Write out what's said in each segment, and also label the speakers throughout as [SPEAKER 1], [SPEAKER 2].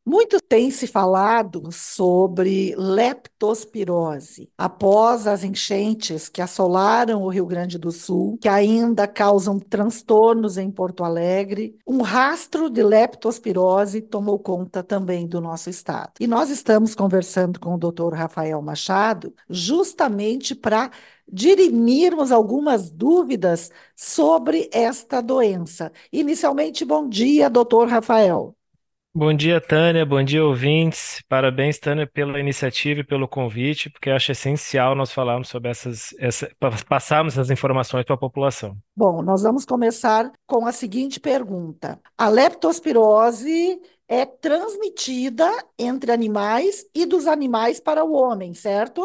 [SPEAKER 1] Muito tem se falado sobre leptospirose após as enchentes que assolaram o Rio Grande do Sul, que ainda causam transtornos em Porto Alegre. Um rastro de leptospirose tomou conta também do nosso estado. E nós estamos conversando com o Dr. Rafael Machado justamente para dirimirmos algumas dúvidas sobre esta doença. Inicialmente, bom dia, doutor Rafael.
[SPEAKER 2] Bom dia, Tânia. Bom dia, ouvintes. Parabéns, Tânia, pela iniciativa e pelo convite, porque eu acho essencial nós falarmos sobre passarmos essas informações para a população.
[SPEAKER 1] Bom, nós vamos começar com a seguinte pergunta: a leptospirose é transmitida entre animais e dos animais para o homem, certo?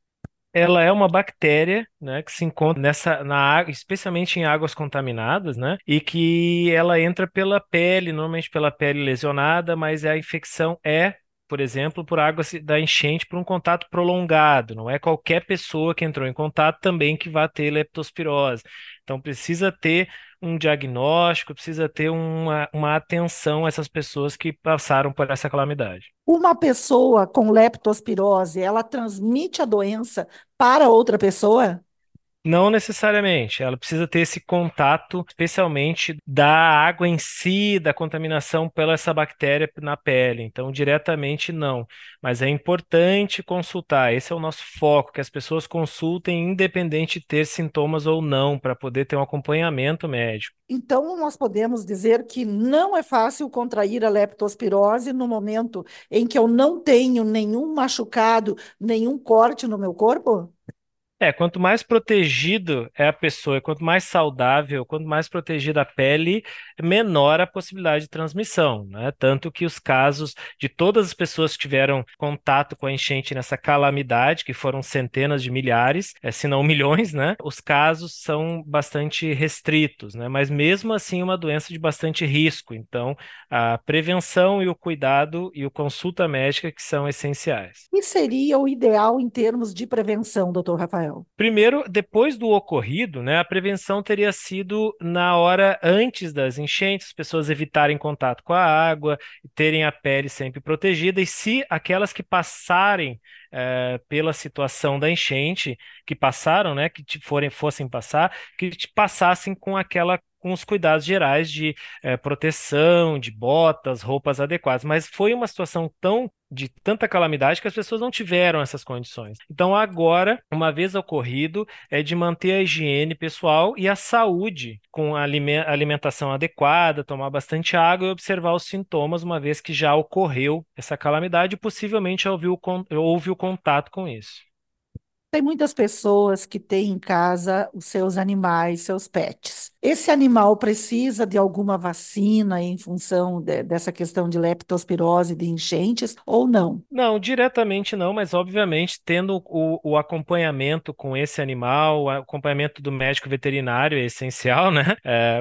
[SPEAKER 2] Ela é uma bactéria, né, que se encontra na água, especialmente em águas contaminadas, né, e que ela entra pela pele, normalmente pela pele lesionada, mas a infecção é, por exemplo, por água da enchente por um contato prolongado. Não é qualquer pessoa que entrou em contato também que vai ter leptospirose. Então precisa ter um diagnóstico, precisa ter uma atenção a essas pessoas que passaram por essa calamidade.
[SPEAKER 1] Uma pessoa com leptospirose, ela transmite a doença para outra pessoa?
[SPEAKER 2] Não necessariamente, ela precisa ter esse contato, especialmente da água em si, da contaminação pela essa bactéria na pele. Então, diretamente não. Mas é importante consultar. Esse é o nosso foco, que as pessoas consultem, independente de ter sintomas ou não, para poder ter um acompanhamento médico.
[SPEAKER 1] Então, nós podemos dizer que não é fácil contrair a leptospirose no momento em que eu não tenho nenhum machucado, nenhum corte no meu corpo?
[SPEAKER 2] Quanto mais protegido é a pessoa, quanto mais saudável, quanto mais protegida a pele, menor a possibilidade de transmissão, né? Tanto que os casos de todas as pessoas que tiveram contato com a enchente nessa calamidade, que foram centenas de milhares, se não milhões, né? Os casos são bastante restritos, né? Mas mesmo assim, uma doença de bastante risco. Então, a prevenção e o cuidado e a consulta médica que são essenciais.
[SPEAKER 1] E seria o ideal em termos de prevenção, doutor Rafael?
[SPEAKER 2] Primeiro, depois do ocorrido, né, a prevenção teria sido na hora antes das enchentes, as pessoas evitarem contato com a água, terem a pele sempre protegida, e se aquelas que passarem pela situação da enchente, que passaram, né, fossem passar, que passassem com os cuidados gerais de proteção, de botas, roupas adequadas. Mas foi uma situação de tanta calamidade que as pessoas não tiveram essas condições. Então, agora, uma vez ocorrido, é de manter a higiene pessoal e a saúde com a alimentação adequada, tomar bastante água e observar os sintomas, uma vez que já ocorreu essa calamidade e possivelmente houve o contato com isso.
[SPEAKER 1] Tem muitas pessoas que têm em casa os seus animais, seus pets. Esse animal precisa de alguma vacina em função dessa questão de leptospirose, de enchentes, ou não?
[SPEAKER 2] Não, diretamente não, mas obviamente tendo o acompanhamento com esse animal, o acompanhamento do médico veterinário é essencial, né?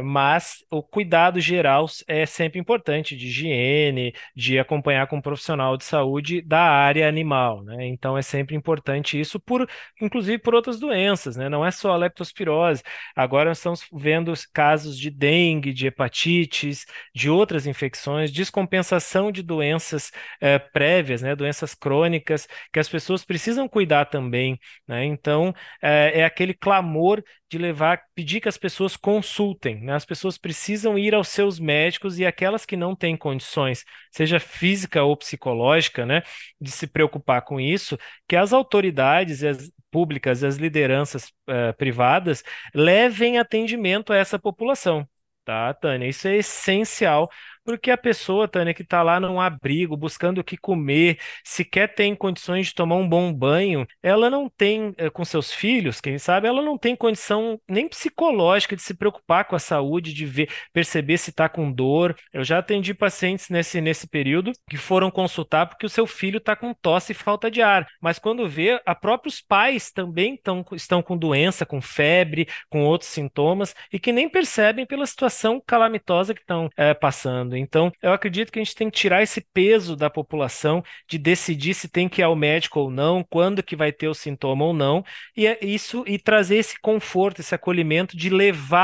[SPEAKER 2] Mas o cuidado geral é sempre importante, de higiene, de acompanhar com um profissional de saúde da área animal, né? Então é sempre importante isso inclusive por outras doenças, né? Não é só a leptospirose. Agora nós estamos vendo os casos de dengue, de hepatites, de outras infecções, descompensação de doenças prévias, né, doenças crônicas, que as pessoas precisam cuidar também, né? Então, é aquele clamor de pedir que as pessoas consultem, né? As pessoas precisam ir aos seus médicos e aquelas que não têm condições, seja física ou psicológica, né, de se preocupar com isso, que as autoridades e as públicas, as lideranças privadas levem atendimento a essa população. Tá, Tânia? Isso é essencial porque a pessoa, Tânia, que está lá num abrigo, buscando o que comer, sequer tem condições de tomar um bom banho, ela não tem, com seus filhos, quem sabe, ela não tem condição nem psicológica de se preocupar com a saúde, de ver, perceber se está com dor. Eu já atendi pacientes nesse período que foram consultar porque o seu filho está com tosse e falta de ar. Mas quando vê, a próprios pais também estão com doença, com febre, com outros sintomas, e que nem percebem pela situação calamitosa que estão passando. Então, eu acredito que a gente tem que tirar esse peso da população de decidir se tem que ir ao médico ou não, quando que vai ter o sintoma ou não, e é isso e trazer esse conforto, esse acolhimento de levar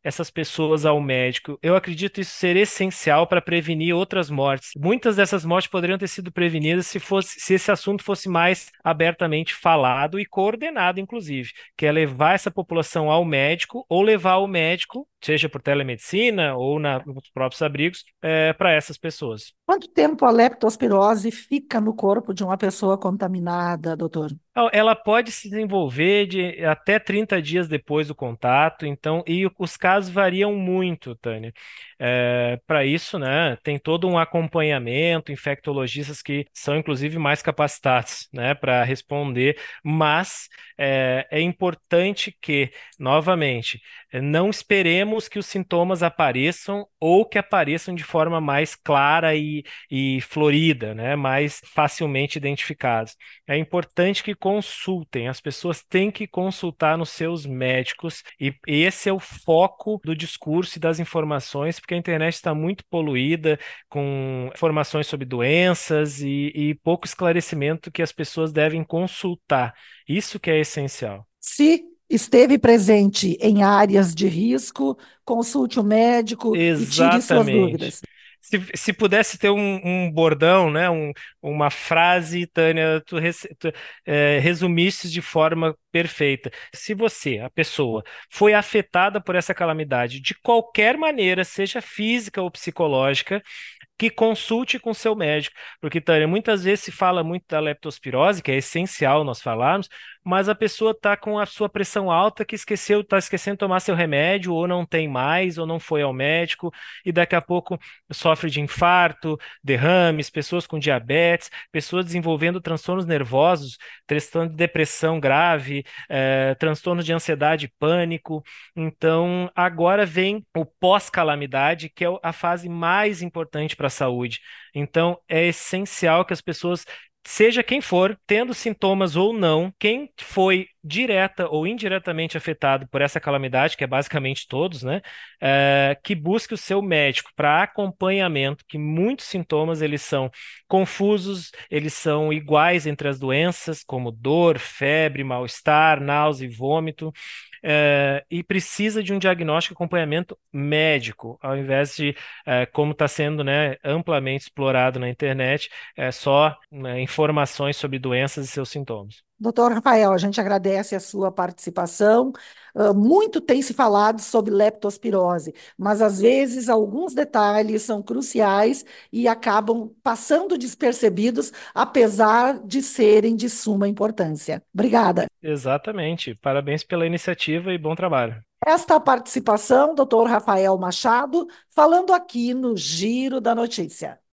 [SPEAKER 2] essas pessoas ao médico. Eu acredito isso ser essencial para prevenir outras mortes. Muitas dessas mortes poderiam ter sido prevenidas se esse assunto fosse mais abertamente falado e coordenado, inclusive, que é levar essa população ao médico ou levar o médico, seja por telemedicina ou nos próprios abrigos, para essas pessoas.
[SPEAKER 1] Quanto tempo a leptospirose fica no corpo de uma pessoa contaminada, doutor?
[SPEAKER 2] Ela pode se desenvolver de até 30 dias depois do contato, então, e os casos variam muito, Tânia. Para isso, né, tem todo um acompanhamento, infectologistas que são, inclusive, mais capacitados, né, para responder, mas é importante que, novamente, não esperemos que os sintomas apareçam ou que apareçam de forma mais clara e florida, né, mais facilmente identificados. É importante que consultem, as pessoas têm que consultar nos seus médicos, e esse é o foco do discurso e das informações, porque a internet está muito poluída com informações sobre doenças e pouco esclarecimento que as pessoas devem consultar. Isso que é essencial.
[SPEAKER 1] Se esteve presente em áreas de risco, consulte o médico e tire suas
[SPEAKER 2] Exatamente.
[SPEAKER 1] dúvidas.
[SPEAKER 2] Se pudesse ter um bordão, né, uma frase, Tânia, tu resumiste de forma perfeita. Se você, a pessoa, foi afetada por essa calamidade de qualquer maneira, seja física ou psicológica, que consulte com seu médico, porque, Tânia, muitas vezes se fala muito da leptospirose, que é essencial nós falarmos, mas a pessoa está com a sua pressão alta que está esquecendo de tomar seu remédio, ou não tem mais, ou não foi ao médico, e daqui a pouco sofre de infarto, derrames, pessoas com diabetes, pessoas desenvolvendo transtornos nervosos, transtorno de depressão grave, transtorno de ansiedade e pânico. Então, agora vem o pós-calamidade, que é a fase mais importante para a saúde. Então, é essencial que as pessoas, seja quem for, tendo sintomas ou não, quem foi direta ou indiretamente afetado por essa calamidade, que é basicamente todos, né, que busque o seu médico para acompanhamento, que muitos sintomas eles são confusos, eles são iguais entre as doenças, como dor, febre, mal-estar, náusea e vômito. E precisa de um diagnóstico e acompanhamento médico, ao invés de, como está sendo, né, amplamente explorado na internet, só, né, informações sobre doenças e seus sintomas.
[SPEAKER 1] Doutor Rafael, a gente agradece a sua participação. Muito tem se falado sobre leptospirose, mas às vezes alguns detalhes são cruciais e acabam passando despercebidos, apesar de serem de suma importância. Obrigada.
[SPEAKER 2] Exatamente. Parabéns pela iniciativa e bom trabalho.
[SPEAKER 1] Esta participação, doutor Rafael Machado, falando aqui no Giro da Notícia.